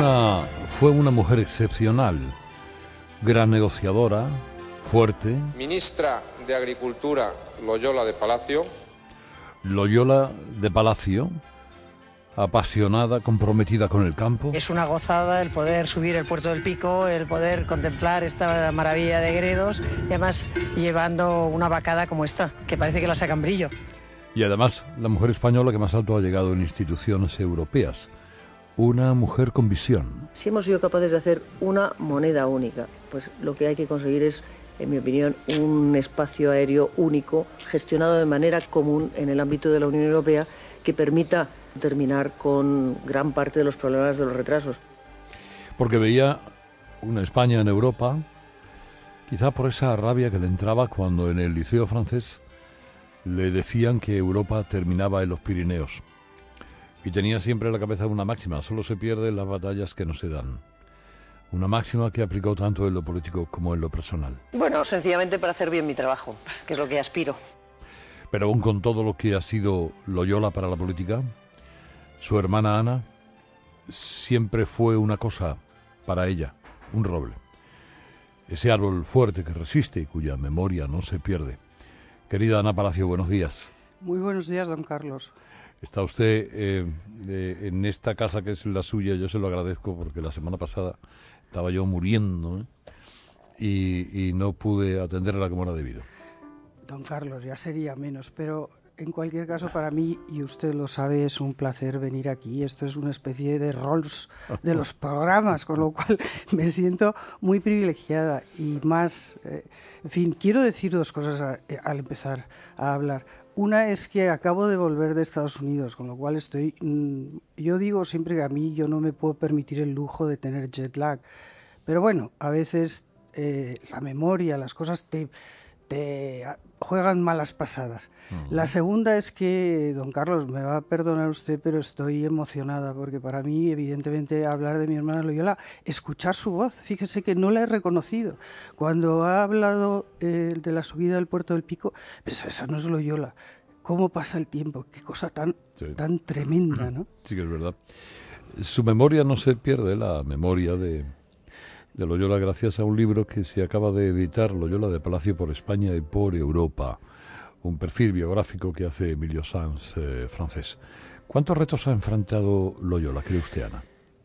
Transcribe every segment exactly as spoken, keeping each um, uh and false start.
una, fue una mujer excepcional, gran negociadora, fuerte. Ministra de Agricultura, Loyola de Palacio. Loyola de Palacio, apasionada, comprometida con el campo. Es una gozada el poder subir el Puerto del Pico, el poder contemplar esta maravilla de Gredos y además llevando una vacada como esta, que parece que la sacan brillo. Y además la mujer española que más alto ha llegado en instituciones europeas. Una mujer con visión. Si hemos sido capaces de hacer una moneda única, pues lo que hay que conseguir es, en mi opinión, un espacio aéreo único, gestionado de manera común en el ámbito de la Unión Europea, que permita terminar con gran parte de los problemas de los retrasos. Porque veía una España en Europa, quizá por esa rabia que le entraba cuando en el liceo francés le decían que Europa terminaba en los Pirineos. Y tenía siempre en la cabeza una máxima: solo se pierden las batallas que no se dan. Una máxima que aplicó tanto en lo político como en lo personal. Bueno, sencillamente para hacer bien mi trabajo, que es lo que aspiro. Pero aún con todo lo que ha sido Loyola para la política, su hermana Ana siempre fue una cosa para ella, un roble. Ese árbol fuerte que resiste y cuya memoria no se pierde. Querida Ana Palacio, buenos días. Muy buenos días, don Carlos. Está usted eh, de, en esta casa que es la suya, yo se lo agradezco porque la semana pasada estaba yo muriendo, ¿eh? y, y no pude atenderla como era debido. Don Carlos, ya sería menos, pero en cualquier caso para mí, y usted lo sabe, es un placer venir aquí. Esto es una especie de roles de los programas, con lo cual me siento muy privilegiada y más... Eh, en fin, quiero decir dos cosas a, eh, al empezar a hablar. Una es que acabo de volver de Estados Unidos, con lo cual estoy... Mmm, yo digo siempre que a mí yo no me puedo permitir el lujo de tener jet lag. Pero bueno, a veces eh, la memoria, las cosas te, te juegan malas pasadas. Uh-huh. La segunda es que, don Carlos, me va a perdonar usted, pero estoy emocionada, porque para mí, evidentemente, hablar de mi hermana Loyola, escuchar su voz, fíjese que no la he reconocido. Cuando ha hablado eh, de la subida del Puerto del Pico, pues esa no es Loyola. ¿Cómo pasa el tiempo? Qué cosa tan, sí. tan tremenda, ¿no? Sí que es verdad. Su memoria no se pierde, la memoria de... de Loyola, gracias a un libro que se acaba de editar, Loyola de Palacio por España y por Europa, un perfil biográfico que hace Emilio Sanz, eh, francés. ¿Cuántos retos ha enfrentado Loyola, cree usted, Ana?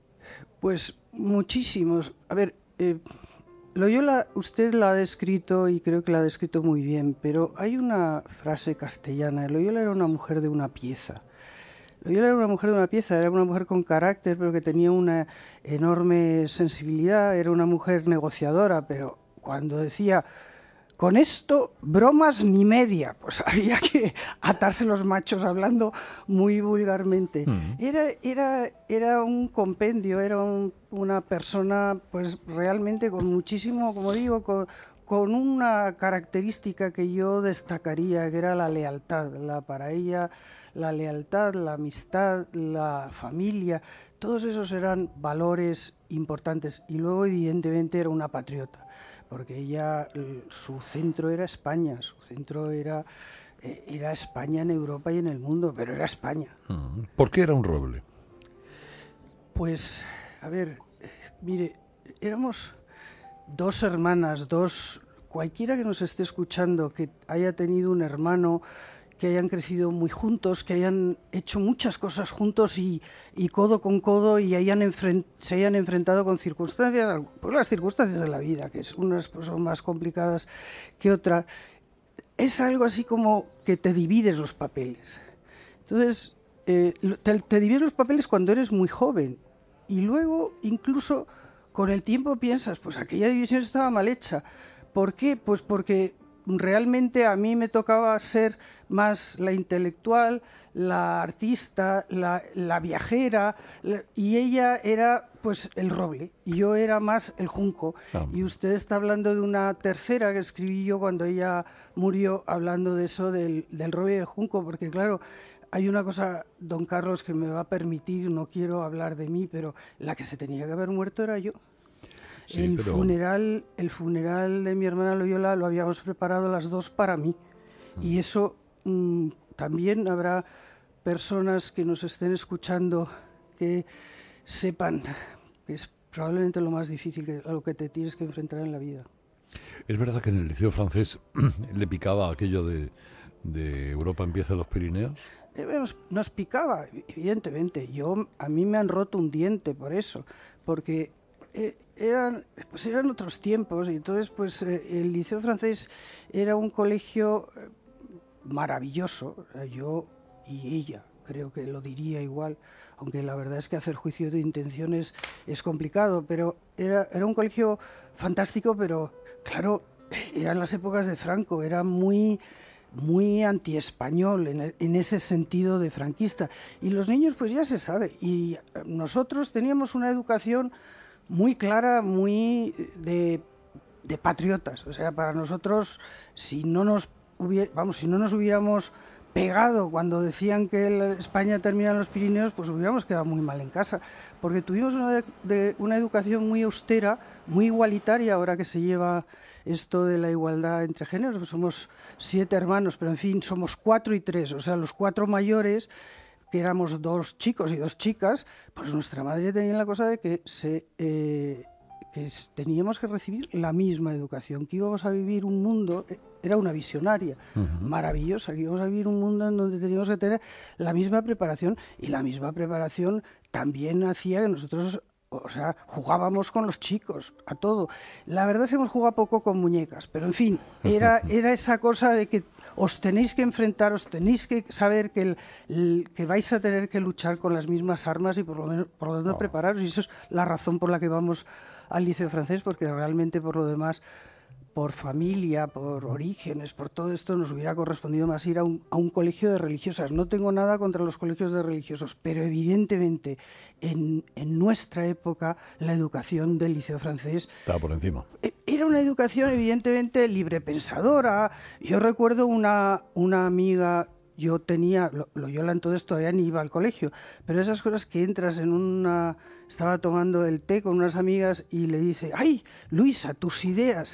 Pues muchísimos. A ver, eh, Loyola usted la ha descrito y creo que la ha descrito muy bien, pero hay una frase castellana: Loyola era una mujer de una pieza. Loyola era una mujer de una pieza, era una mujer con carácter, pero que tenía una enorme sensibilidad, era una mujer negociadora, pero cuando decía, con esto, bromas ni media, pues había que atarse los machos hablando muy vulgarmente. Mm. Era, era, era un compendio, era un, una persona pues realmente con muchísimo, como digo, con... con una característica que yo destacaría, que era la lealtad. La, para ella, la lealtad, la amistad, la familia, todos esos eran valores importantes. Y luego, evidentemente, era una patriota, porque ella, su centro era España, su centro era, era España en Europa y en el mundo, pero era España. ¿Por qué era un roble? Pues, a ver, mire, éramos... dos hermanas, dos, cualquiera que nos esté escuchando, que haya tenido un hermano, que hayan crecido muy juntos, que hayan hecho muchas cosas juntos y, y codo con codo y hayan enfrent, se hayan enfrentado con circunstancias, pues las circunstancias de la vida, que unas son más complicadas que otras, es algo así como que te divides los papeles. Entonces, eh, te, te divides los papeles cuando eres muy joven y luego incluso... con el tiempo piensas, pues aquella división estaba mal hecha. ¿Por qué? Pues porque realmente a mí me tocaba ser más la intelectual, la artista, la, la viajera, la, y ella era pues el roble, y yo era más el junco. Ah. Y usted está hablando de una tercera que escribí yo cuando ella murió, hablando de eso, del, del roble y del junco, porque claro... Hay una cosa, don Carlos, que me va a permitir, no quiero hablar de mí, pero la que se tenía que haber muerto era yo. Sí, el, pero... funeral, el funeral de mi hermana Loyola lo habíamos preparado las dos para mí. Mm. Y eso mmm, también habrá personas que nos estén escuchando que sepan que es probablemente lo más difícil que, a lo que te tienes que enfrentar en la vida. Es verdad que en el Liceo francés le picaba aquello de, de Europa empieza en los Pirineos. Eh, nos, nos picaba, evidentemente. Yo, a mí me han roto un diente por eso, porque eh, eran, pues eran otros tiempos, y entonces pues eh, el Liceo francés era un colegio eh, maravilloso. Yo y ella creo que lo diría igual, aunque la verdad es que hacer juicio de intenciones es complicado, pero era, era un colegio fantástico, pero claro, eran las épocas de Franco, era muy, muy antiespañol en, en ese sentido de franquista. Y los niños, pues ya se sabe, y nosotros teníamos una educación muy clara, muy de, de patriotas. O sea, para nosotros, si no nos hubiera, vamos, si no nos hubiéramos pegado cuando decían que el, España termina en los Pirineos, pues hubiéramos quedado muy mal en casa, porque tuvimos una, de, de, una educación muy austera, muy igualitaria, ahora que se lleva esto de la igualdad entre géneros, pues somos siete hermanos, pero en fin, somos cuatro y tres, o sea, los cuatro mayores, que éramos dos chicos y dos chicas, pues nuestra madre tenía la cosa de que se... Eh, que teníamos que recibir la misma educación, que íbamos a vivir un mundo, era una visionaria uh-huh. maravillosa, que íbamos a vivir un mundo en donde teníamos que tener la misma preparación, y la misma preparación también hacía que nosotros, o sea, jugábamos con los chicos, a todo. La verdad es que hemos jugado poco con muñecas, pero en fin, era, era esa cosa de que os tenéis que enfrentar, os tenéis que saber que, el, el, que vais a tener que luchar con las mismas armas y por lo menos, por lo tanto, oh. prepararos, y eso es la razón por la que vamos al Liceo francés, porque realmente por lo demás, por familia, por orígenes, por todo esto, nos hubiera correspondido más ir a un, a un colegio de religiosas. No tengo nada contra los colegios de religiosos, pero evidentemente en, en nuestra época la educación del Liceo francés estaba por encima. Era una educación evidentemente librepensadora. Yo recuerdo una, una amiga... Yo tenía, Loyola entonces todavía ni iba al colegio, pero esas cosas que entras en una... Estaba tomando el té con unas amigas y le dice, ¡ay, Luisa, tus ideas!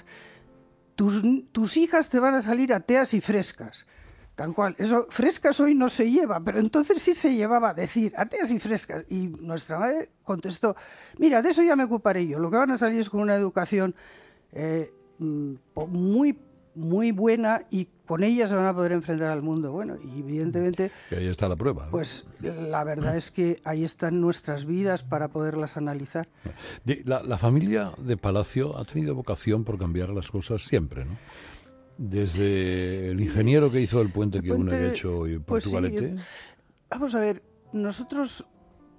Tus, tus hijas te van a salir ateas y frescas. Tal cual. Eso, frescas hoy no se lleva, pero entonces sí se llevaba a decir ateas y frescas. Y nuestra madre contestó, mira, de eso ya me ocuparé yo. Lo que van a salir es con una educación eh, muy muy buena, y con ella se van a poder enfrentar al mundo. Bueno, y evidentemente... Y ahí está la prueba, ¿no? Pues la verdad es que ahí están nuestras vidas para poderlas analizar. La, la familia de Palacio ha tenido vocación por cambiar las cosas siempre, ¿no? Desde el ingeniero que hizo el puente, el que une Guecho y Portugalete. Pues sí, vamos a ver, nosotros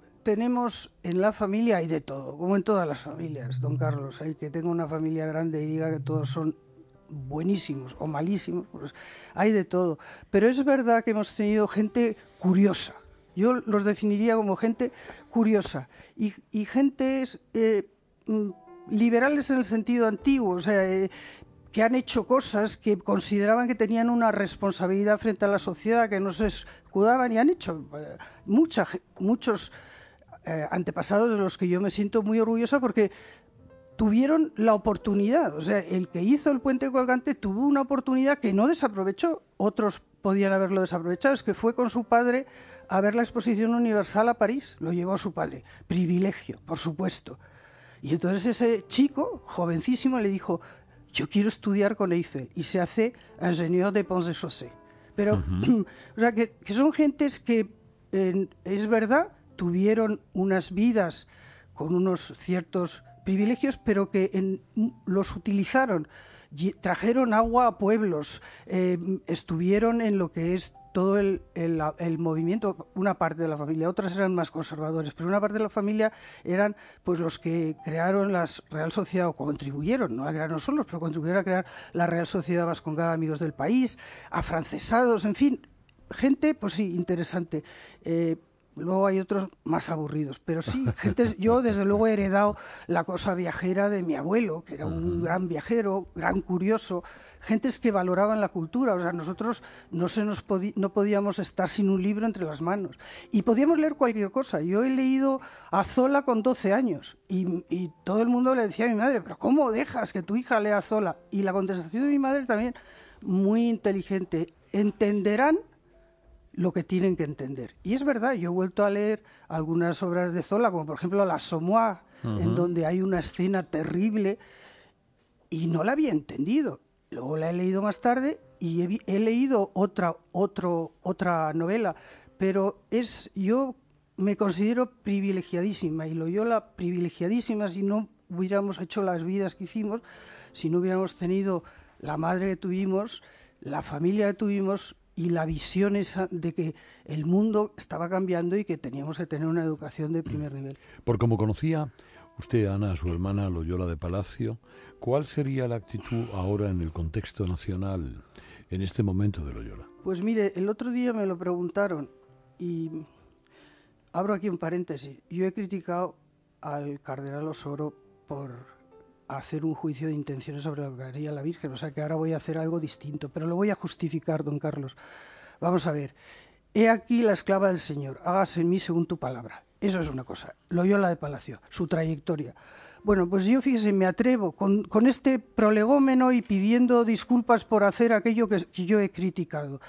tenemos en la familia, hay de todo, como en todas las familias, don Carlos. Hay que tenga una familia grande y diga que todos son buenísimos o malísimos, pues hay de todo. Pero es verdad que hemos tenido gente curiosa. Yo los definiría como gente curiosa y, y gente eh, liberales en el sentido antiguo, o sea, eh, que han hecho cosas que consideraban que tenían una responsabilidad frente a la sociedad, que no se escudaban, y han hecho eh, mucha, muchos eh, antepasados de los que yo me siento muy orgullosa, porque tuvieron la oportunidad. O sea, el que hizo el puente colgante tuvo una oportunidad que no desaprovechó. Otros podían haberlo desaprovechado. Es que fue con su padre a ver la Exposición Universal a París. Lo llevó su padre. Privilegio, por supuesto. Y entonces ese chico, jovencísimo, le dijo, yo quiero estudiar con Eiffel. Y se hace ingenieur de ponts de chaussée. Pero, uh-huh. o sea, que, que son gentes que, eh, es verdad, tuvieron unas vidas con unos ciertos privilegios, pero que en, los utilizaron, trajeron agua a pueblos, eh, estuvieron en lo que es todo el, el, el movimiento, una parte de la familia, otras eran más conservadores, pero una parte de la familia eran pues los que crearon la Real Sociedad, o contribuyeron, no la crearon solos, pero contribuyeron a crear la Real Sociedad Vascongada Amigos del País, afrancesados, en fin, gente, pues sí, interesante. Eh, Luego hay otros más aburridos, pero sí, gente, yo desde luego he heredado la cosa viajera de mi abuelo, que era un gran viajero, gran curioso, gentes que valoraban la cultura. O sea, nosotros no, se nos podí, no podíamos estar sin un libro entre las manos, y podíamos leer cualquier cosa. Yo he leído a Zola con doce años, y, y todo el mundo le decía a mi madre, pero ¿cómo dejas que tu hija lea a Zola? Y la contestación de mi madre también, muy inteligente, entenderán lo que tienen que entender. Y es verdad, yo he vuelto a leer algunas obras de Zola, como por ejemplo L'Assommoir, uh-huh. en donde hay una escena terrible, y no la había entendido. Luego la he leído más tarde y he, he leído otra, otro, otra novela, pero es, yo me considero privilegiadísima, y Loyola privilegiadísima si no hubiéramos hecho las vidas que hicimos, si no hubiéramos tenido la madre que tuvimos, la familia que tuvimos y la visión esa de que el mundo estaba cambiando y que teníamos que tener una educación de primer nivel. Por como conocía usted, Ana, a su hermana Loyola de Palacio, ¿cuál sería la actitud ahora en el contexto nacional, en este momento de Loyola? Pues mire, el otro día me lo preguntaron y abro aquí un paréntesis. Yo he criticado al cardenal Osoro por hacer un juicio de intenciones sobre lo que haría la Virgen, o sea que ahora voy a hacer algo distinto, pero lo voy a justificar, don Carlos. Vamos a ver. He aquí la esclava del Señor, hágase en mí según tu palabra. Eso es una cosa. Loyola de Palacio, su trayectoria. Bueno, pues yo, fíjese, me atrevo con, con este prolegómeno y pidiendo disculpas por hacer aquello que, que yo he criticado.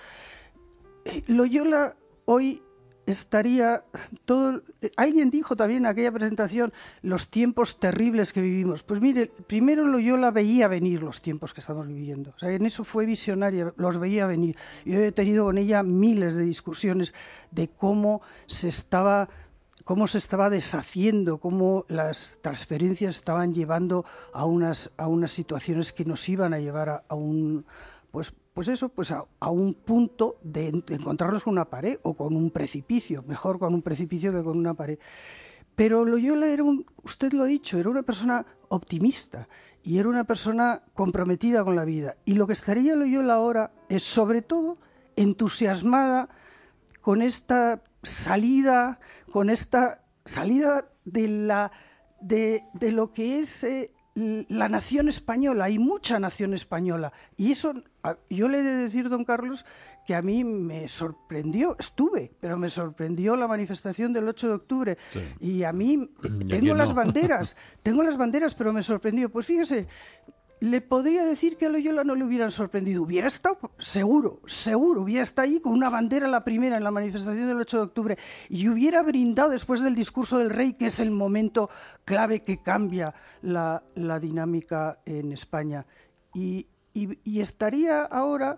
Eh, Loyola hoy estaría todo... Eh, alguien dijo también en aquella presentación los tiempos terribles que vivimos. Pues mire, primero Loyola veía venir los tiempos que estamos viviendo. O sea, en eso fue visionaria, los veía venir. Yo he tenido con ella miles de discusiones de cómo se estaba... cómo se estaba deshaciendo, cómo las transferencias estaban llevando a unas, a unas situaciones que nos iban a llevar a, a un, pues, pues eso, pues a, a un punto de, de encontrarnos con una pared o con un precipicio, mejor con un precipicio que con una pared. Pero Loyola era un, usted lo ha dicho, era una persona optimista y era una persona comprometida con la vida. Y lo que estaría Loyola ahora es, sobre todo, entusiasmada con esta salida, con esta salida de la de, de lo que es eh, la nación española. Hay mucha nación española y eso yo le he de decir, don Carlos, que a mí me sorprendió, estuve, pero me sorprendió la manifestación del ocho de octubre, sí. Y a mí tengo las no. banderas, tengo las banderas, pero me sorprendió. Pues fíjese, le podría decir que a Loyola no le hubieran sorprendido. Hubiera estado, seguro, seguro, hubiera estado ahí con una bandera la primera en la manifestación del ocho de octubre y hubiera brindado después del discurso del rey, que es el momento clave que cambia la, la dinámica en España. Y, y, y estaría ahora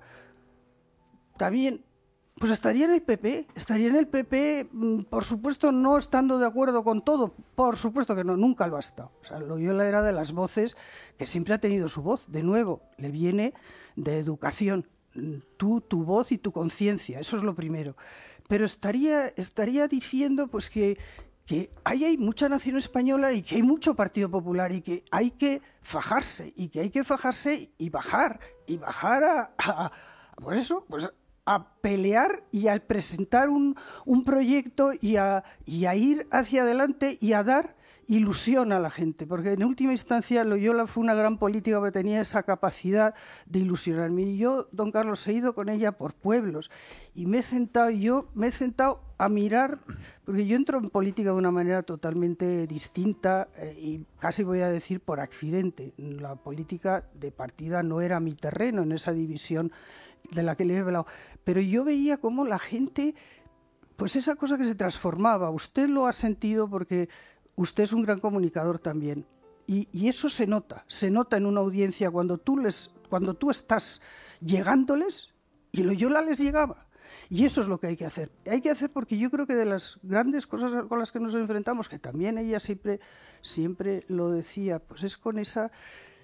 también... Pues estaría en el P P, estaría en el P P, por supuesto no estando de acuerdo con todo, por supuesto que no, nunca lo ha estado. O sea, Loyola era de las voces que siempre ha tenido su voz, de nuevo, le viene de educación, tú, tu voz y tu conciencia, eso es lo primero. Pero estaría, estaría diciendo pues que, que ahí hay mucha nación española y que hay mucho Partido Popular y que hay que fajarse, y que hay que fajarse y bajar, y bajar a, a, a pues eso, pues... a pelear y a presentar un, un proyecto y a, y a ir hacia adelante y a dar ilusión a la gente, porque en última instancia Loyola fue una gran política que tenía esa capacidad de ilusionarme. Y yo, don Carlos, he ido con ella por pueblos y me he sentado, yo me he sentado a mirar, porque yo entro en política de una manera totalmente distinta eh, y casi voy a decir por accidente. La política de partida no era mi terreno en esa división de la que le he hablado, pero yo veía cómo la gente, pues esa cosa que se transformaba, usted lo ha sentido porque usted es un gran comunicador también, y, y eso se nota, se nota en una audiencia cuando tú, les, cuando tú estás llegándoles, y Loyola les llegaba, y eso es lo que hay que hacer, hay que hacer porque yo creo que de las grandes cosas con las que nos enfrentamos, que también ella siempre, siempre lo decía, pues es con esa,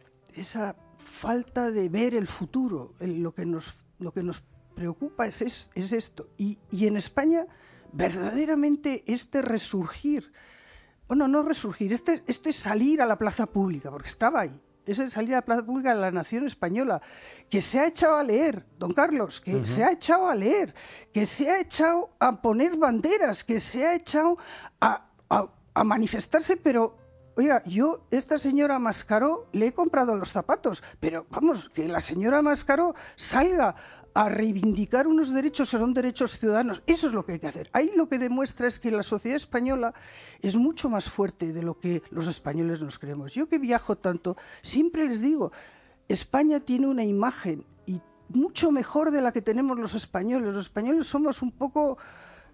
esa falta de ver el futuro, el, lo que nos Lo que nos preocupa es, es, es esto. Y, y en España, verdaderamente, este resurgir, bueno, no resurgir, este, este salir a la plaza pública, porque estaba ahí, ese salir a la plaza pública de la nación española, que se ha echado a leer, don Carlos, que uh-huh. se ha echado a leer, que se ha echado a poner banderas, que se ha echado a, a, a manifestarse, pero... Oiga, yo, esta señora Mascaró, le he comprado los zapatos, pero vamos, que la señora Mascaró salga a reivindicar unos derechos que son derechos ciudadanos, eso es lo que hay que hacer. Ahí lo que demuestra es que la sociedad española es mucho más fuerte de lo que los españoles nos creemos. Yo que viajo tanto, siempre les digo, España tiene una imagen y mucho mejor de la que tenemos los españoles. Los españoles somos un poco...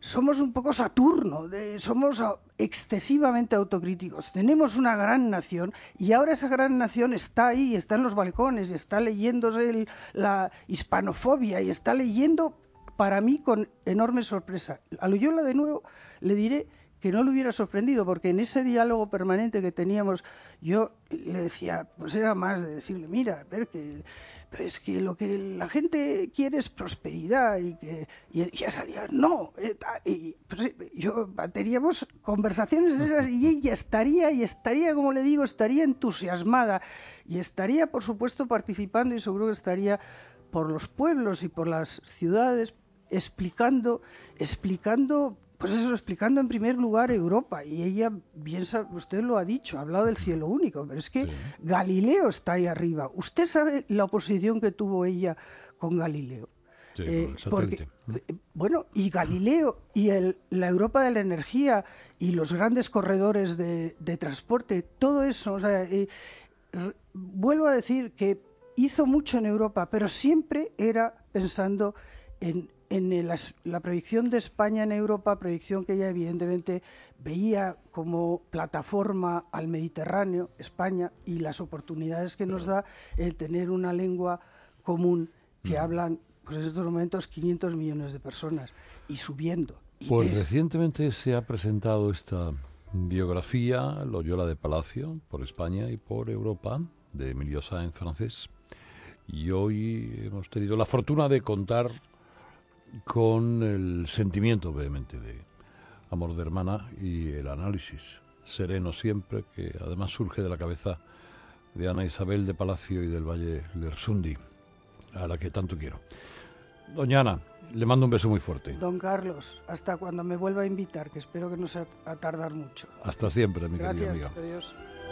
somos un poco Saturno, de, somos excesivamente autocríticos. Tenemos una gran nación y ahora esa gran nación está ahí, está en los balcones, y está leyéndose el, la hispanofobia y está leyendo, para mí, con enorme sorpresa. A Loyola, de nuevo, le diré que no le hubiera sorprendido, porque en ese diálogo permanente que teníamos, yo le decía, pues era más de decirle, mira, a ver, que, pues que lo que la gente quiere es prosperidad, y que y ya salía, no, eh, y pues, yo teníamos conversaciones de esas, y ella estaría, y estaría, como le digo, estaría entusiasmada, y estaría, por supuesto, participando, y seguro que estaría por los pueblos y por las ciudades, explicando, explicando Pues eso, explicando en primer lugar Europa, y ella, bien sabe, usted lo ha dicho, ha hablado del cielo único, pero es que sí. Galileo está ahí arriba. ¿Usted sabe la oposición que tuvo ella con Galileo? Sí, eh, con el satélite. Porque, bueno, y Galileo y el, la Europa de la energía y los grandes corredores de, de transporte, todo eso, o sea, eh, r- vuelvo a decir que hizo mucho en Europa, pero siempre era pensando en en el, la proyección de España en Europa, proyección que ella evidentemente veía como plataforma al Mediterráneo, España, y las oportunidades que nos da el tener una lengua común que hablan, pues en estos momentos, quinientos millones de personas, y subiendo. Y pues es... recientemente se ha presentado esta biografía, Loyola de Palacio, por España y por Europa, de Emilio Sáenz, francés, y hoy hemos tenido la fortuna de contar con el sentimiento vehemente de Amor de Hermana y el análisis sereno siempre, que además surge de la cabeza de Ana Isabel de Palacio y del Valle Lersundi, a la que tanto quiero. Doña Ana, le mando un beso muy fuerte. Don Carlos, hasta cuando me vuelva a invitar, que espero que no se va a tardar mucho. Hasta siempre, mi Gracias, querido amigo. Adiós.